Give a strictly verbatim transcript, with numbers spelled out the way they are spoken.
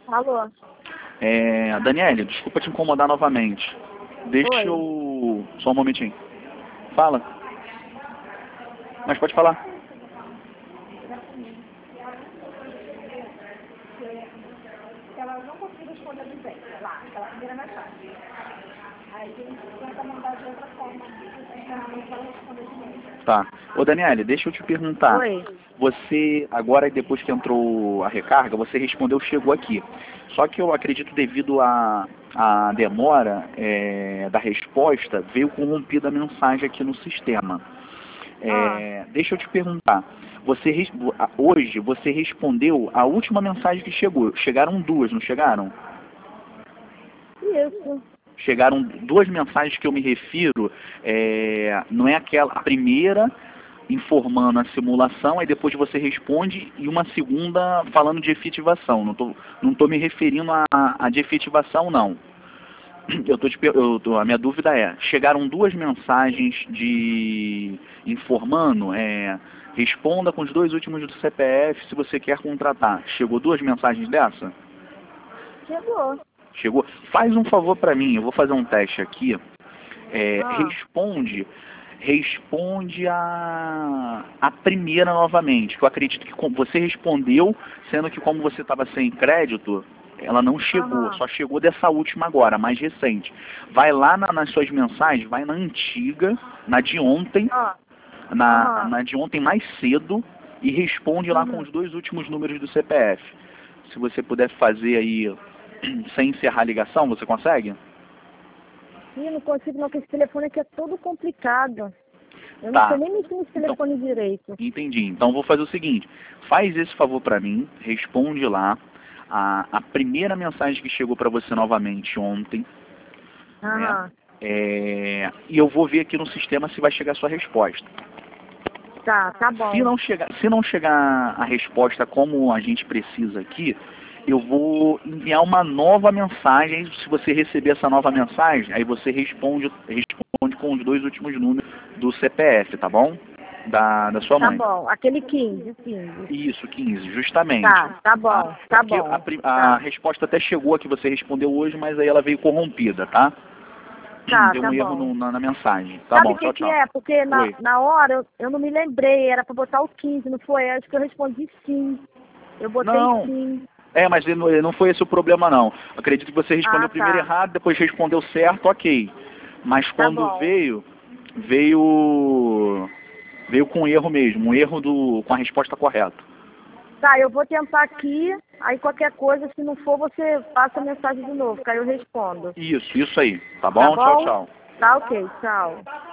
Alô? É, Daniele, desculpa te incomodar novamente. Deixa Oi. eu... Só um momentinho. Fala. Mas pode falar. Ela não conseguiu responder do bem, lá, aquela primeira mensagem. Aí a gente tenta mandar de outra forma, sinceramente ela responder de novo. Tá. Ô Daniele, deixa eu te perguntar. Oi. Você, agora depois que entrou a recarga, você respondeu chegou aqui. Só que eu acredito devido à a, a demora é, da resposta, veio corrompida a mensagem aqui no sistema. É, Ah. Deixa eu te perguntar. Você, res- hoje você respondeu a última mensagem que chegou. Chegaram duas, não chegaram? Isso. Chegaram duas mensagens que eu me refiro, é, não é aquela, a primeira informando a simulação, aí depois você responde, e uma segunda falando de efetivação. Não tô, não tô me referindo a, a de efetivação, não. Eu tô, te per- eu tô- a minha dúvida é, chegaram duas mensagens de informando, é, responda com os dois últimos do C P F se você quer contratar. Chegou duas mensagens dessa? Chegou. Chegou? Faz um favor para mim, eu vou fazer um teste aqui. É, Ah. responde, responde a, a primeira novamente, que eu acredito que com- você respondeu, sendo que como você estava sem crédito, ela não chegou, Aham. só chegou dessa última agora, mais recente. Vai lá na- nas suas mensagens, vai na antiga, na de ontem, Ah. na, Aham. na de ontem mais cedo, e responde lá com Uhum. os dois últimos números do C P F. Se você puder fazer aí sem encerrar a ligação, você consegue? Ih, não consigo não, porque esse telefone aqui é todo complicado. Eu não sei Tá. nem mexer nesse Então, telefone direito. entendi. Então vou fazer o seguinte, faz esse favor para mim, responde lá a, a primeira mensagem que chegou para você novamente ontem, né? Aham. É, e eu vou ver aqui no sistema se vai chegar a sua resposta. Tá, tá Se bom. não chegar, se não chegar a resposta como a gente precisa aqui, eu vou enviar uma nova mensagem. Se você receber essa nova mensagem, aí você responde, responde com os dois últimos números do C P F, tá bom? Da, da sua Tá mãe. bom. Aquele quinze, quinze. Isso, quinze, justamente. Tá, tá bom, Tá? tá Porque bom. a, pri- a Tá, resposta até chegou a que você respondeu hoje, mas aí ela veio corrompida, tá? tá, Deu tá um erro bom. no- na, na mensagem. Tá Sabe bom, o que tchau, que tchau. é? Porque na, Oi. na hora eu, eu não me lembrei, era pra botar o quinze, não foi? Acho que eu respondi sim. Eu botei Não, sim. é, mas ele não, ele não foi esse o problema, não. Acredito que você respondeu Ah, primeiro tá. errado, depois respondeu certo, ok. Mas Tá quando bom. veio, veio, veio com erro mesmo, um erro do, com a resposta correta. Tá, eu vou tentar aqui, aí qualquer coisa, se não for, você passa a mensagem de novo, que aí eu respondo. Isso, isso aí. Tá Tá bom? Tchau, bom? tchau. Tá ok, tchau.